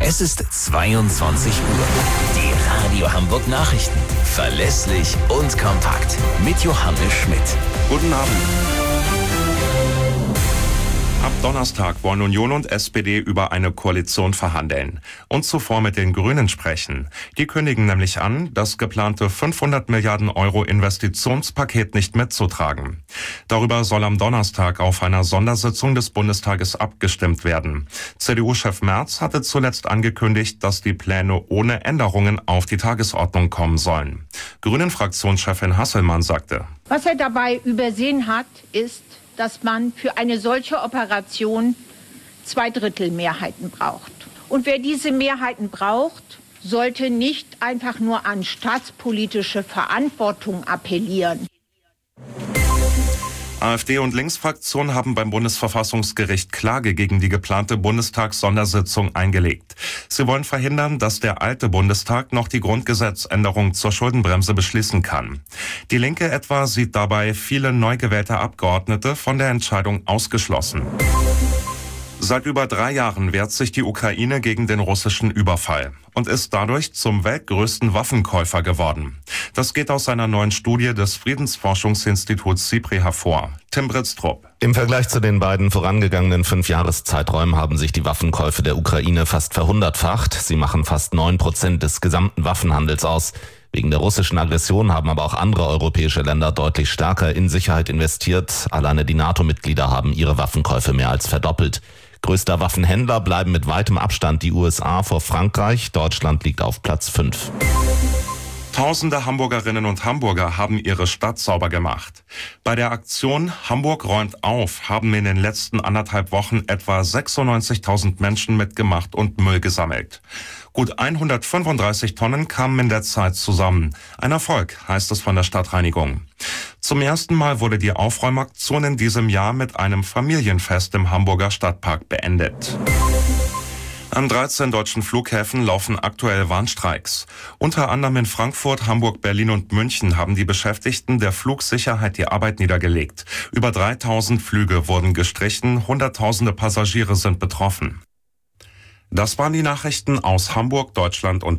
Es ist 22 Uhr. Die Radio Hamburg Nachrichten. Verlässlich und kompakt. Mit Johannes Schmidt. Guten Abend. Ab Donnerstag wollen Union und SPD über eine Koalition verhandeln und zuvor mit den Grünen sprechen. Die kündigen nämlich an, das geplante 500 Milliarden Euro Investitionspaket nicht mitzutragen. Darüber soll am Donnerstag auf einer Sondersitzung des Bundestages abgestimmt werden. CDU-Chef Merz hatte zuletzt angekündigt, dass die Pläne ohne Änderungen auf die Tagesordnung kommen sollen. Grünen-Fraktionschefin Hasselmann sagte: Was er dabei übersehen hat, ist, dass man für eine solche Operation 2/3 Mehrheiten braucht. Und wer diese Mehrheiten braucht, sollte nicht einfach nur an staatspolitische Verantwortung appellieren. AfD und Linksfraktion haben beim Bundesverfassungsgericht Klage gegen die geplante Bundestagssondersitzung eingelegt. Sie wollen verhindern, dass der alte Bundestag noch die Grundgesetzänderung zur Schuldenbremse beschließen kann. Die Linke etwa sieht dabei viele neu gewählte Abgeordnete von der Entscheidung ausgeschlossen. Seit über 3 Jahren wehrt sich die Ukraine gegen den russischen Überfall und ist dadurch zum weltgrößten Waffenkäufer geworden. Das geht aus einer neuen Studie des Friedensforschungsinstituts SIPRI hervor. Tim Britztrup. Im Vergleich zu den beiden vorangegangenen 5-Jahres-Zeiträumen haben sich die Waffenkäufe der Ukraine fast verhundertfacht. Sie machen fast 9% des gesamten Waffenhandels aus. Wegen der russischen Aggression haben aber auch andere europäische Länder deutlich stärker in Sicherheit investiert. Alleine die NATO-Mitglieder haben ihre Waffenkäufe mehr als verdoppelt. Größter Waffenhändler bleiben mit weitem Abstand die USA vor Frankreich. Deutschland liegt auf Platz 5. Tausende Hamburgerinnen und Hamburger haben ihre Stadt sauber gemacht. Bei der Aktion Hamburg räumt auf haben in den letzten 1,5 Wochen etwa 96.000 Menschen mitgemacht und Müll gesammelt. Gut 135 Tonnen kamen in der Zeit zusammen. Ein Erfolg, heißt es von der Stadtreinigung. Zum ersten Mal wurde die Aufräumaktion in diesem Jahr mit einem Familienfest im Hamburger Stadtpark beendet. An 13 deutschen Flughäfen laufen aktuell Warnstreiks. Unter anderem in Frankfurt, Hamburg, Berlin und München haben die Beschäftigten der Flugsicherheit die Arbeit niedergelegt. Über 3000 Flüge wurden gestrichen, Hunderttausende Passagiere sind betroffen. Das waren die Nachrichten aus Hamburg, Deutschland und